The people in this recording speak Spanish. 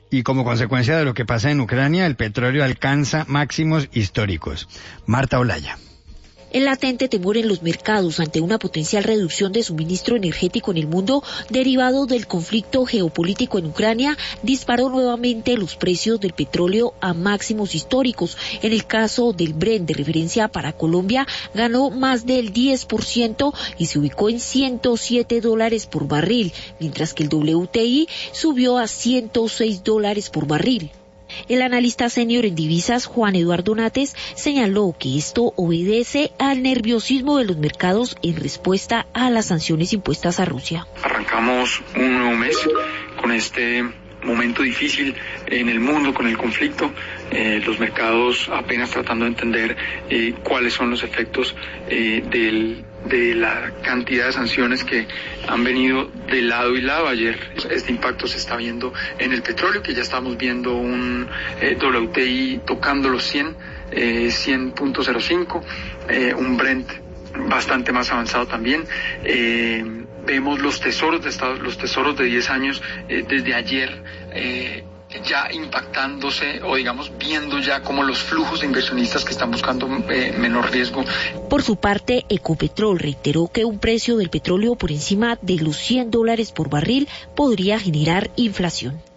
Y como consecuencia de lo que pasa en Ucrania, el petróleo alcanza máximos históricos. Marta Olaya. El latente temor en los mercados ante una potencial reducción de suministro energético en el mundo derivado del conflicto geopolítico en Ucrania disparó nuevamente los precios del petróleo a máximos históricos. En el caso del Brent de referencia para Colombia ganó más del 10% y se ubicó en $107 por barril, mientras que el WTI subió a $106 por barril. El analista senior en divisas Juan Eduardo Nates señaló que esto obedece al nerviosismo de los mercados en respuesta a las sanciones impuestas a Rusia. Arrancamos un nuevo mes con este momento difícil en el mundo, con el conflicto, los mercados apenas tratando de entender cuáles son los efectos de la cantidad de sanciones que han venido de lado y lado. Ayer este impacto se está viendo en el petróleo, que ya estamos viendo un WTI tocando los 100.05, un Brent bastante más avanzado también. Vemos los tesoros de 10 años desde ayer ya impactándose o digamos viendo ya como los flujos de inversionistas que están buscando menor riesgo. Por su parte, Ecopetrol reiteró que un precio del petróleo por encima de los $100 por barril podría generar inflación.